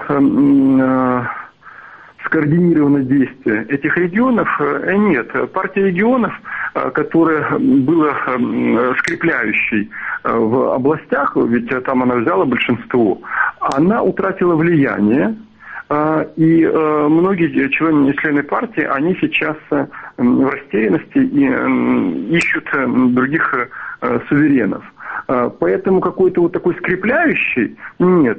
скоординированного действия этих регионов нет. Партия регионов, которая была скрепляющей в областях, ведь там она взяла большинство, она утратила влияние, и многие члены, члены партии, они сейчас в растерянности и ищут других суверенов. Поэтому какой-то вот такой скрепляющий нет.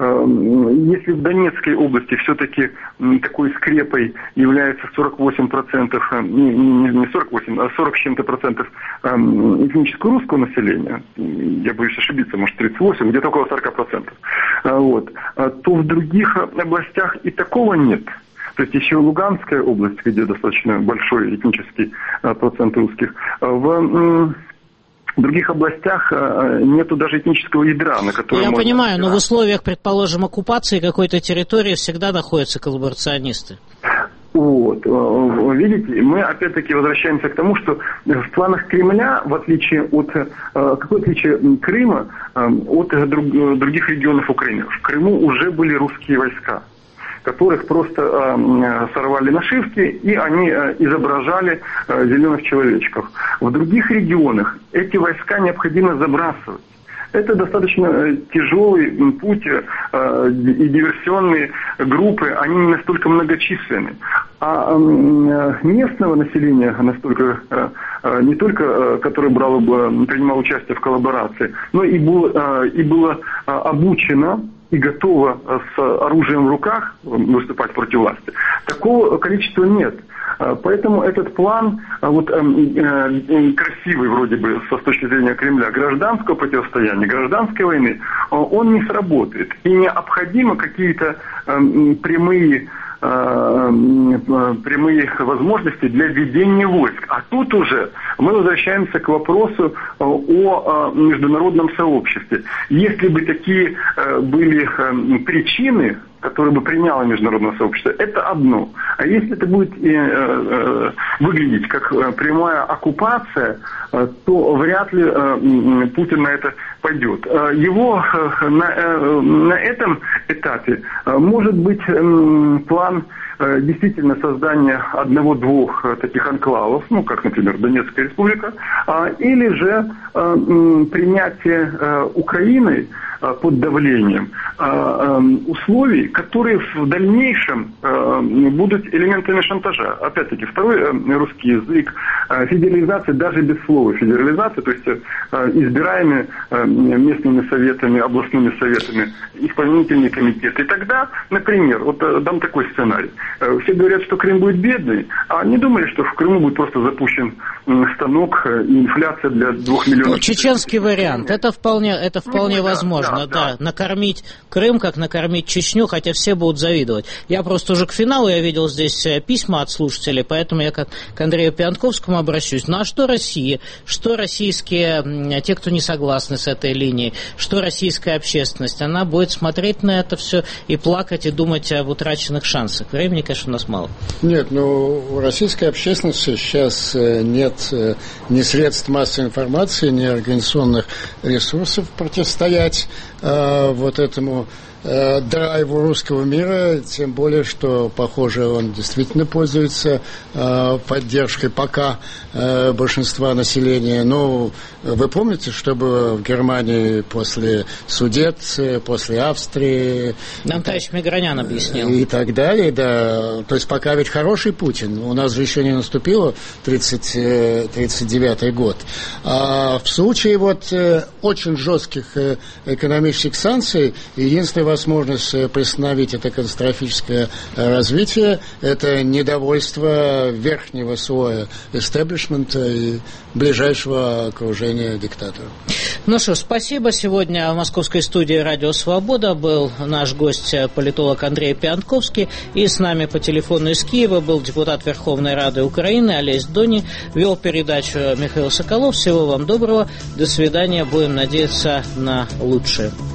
Если в Донецкой области все-таки такой скрепой является сорок восемь процентов, не, не сорок восемь, а сорок с чем-то процентов этнического русского населения, я боюсь ошибиться, может тридцать восемь, где-то около сорок процентов, вот, то в других областях и такого нет. То есть еще Луганская область, где достаточно большой этнический процент русских, в В других областях нету даже этнического ядра, на котором... Я можно... понимаю, но в условиях, предположим, оккупации какой-то территории всегда находятся коллаборационисты. Вот. Видите, мы опять-таки возвращаемся к тому, что в планах Кремля, в отличие от... Какое отличие Крыма от других регионов Украины? В Крыму уже были русские войска, которых просто э, сорвали нашивки, и они э, изображали э, зеленых человечков. В других регионах эти войска необходимо забрасывать. Это достаточно э, тяжелый путь, э, и диверсионные группы, они не настолько многочисленны. А э, местного населения настолько, э, э, не только, э, которое брало, принимало участие в коллаборации, но и, был, э, и было э, обучено и готова с оружием в руках выступать против власти, такого количества нет. Поэтому этот план, вот, красивый вроде бы с точки зрения Кремля, гражданского противостояния, гражданской войны, он не сработает. И необходимо какие-то прямые прямые возможности для введения войск. А тут уже мы возвращаемся к вопросу о международном сообществе. Если бы такие были причины, которые бы приняло международное сообщество, это одно. А если это будет э, э, выглядеть как прямая оккупация, э, то вряд ли э, Путин на это пойдет. Его э, на, э, на этом этапе э, может быть э, план э, действительно создания одного-двух э, таких анклавов, ну, как, например, Донецкая республика, э, или же э, принятие э, Украины под давлением условий, которые в дальнейшем будут элементами шантажа. Опять-таки, второй русский язык, федерализация даже без слова федерализация, то есть избираемые местными советами, областными советами, исполнительные комитеты. И тогда, например, вот дам такой сценарий. Все говорят, что Крым будет бедный, а не думали, что в Крыму будет просто запущен станок и инфляция для двух миллионов. Ну, чеченский вариант, это вполне, это вполне ну, возможно. Да, да, да, накормить Крым, как накормить Чечню, хотя все будут завидовать. Я просто уже к финалу, я видел здесь письма от слушателей, поэтому я как к Андрею Пиантковскому обращусь. Ну а что Россия? Что российские, те, кто не согласны с этой линией, что российская общественность? Она будет смотреть на это все и плакать, и думать об утраченных шансах. Времени, конечно, у нас мало. Нет, ну у российской общественности сейчас нет нет ни средств массовой информации, ни организационных ресурсов противостоять э, вот этому э, драйву русского мира, тем более, что, похоже, он действительно пользуется э, поддержкой пока э, большинства населения. Но вы помните, что было в Германии после Судет, после Австрии? Нам товарищ Мигранян объяснил. И так далее, да. То есть пока ведь хороший Путин. У нас же еще не наступило тридцать девятый год. А в случае вот очень жестких экономических санкций единственная возможность приостановить это катастрофическое развитие – это недовольство верхнего слоя истеблишмента и ближайшего окружения диктатора. Ну что ж, спасибо. Сегодня в московской студии «Радио Свобода» был наш гость, политолог Андрей Пиантковский, и с нами по телефону из Киева был депутат Верховной Рады Украины Олесь Дони, вел передачу Михаил Соколов. Всего вам доброго, до свидания, будем надеяться на лучшее.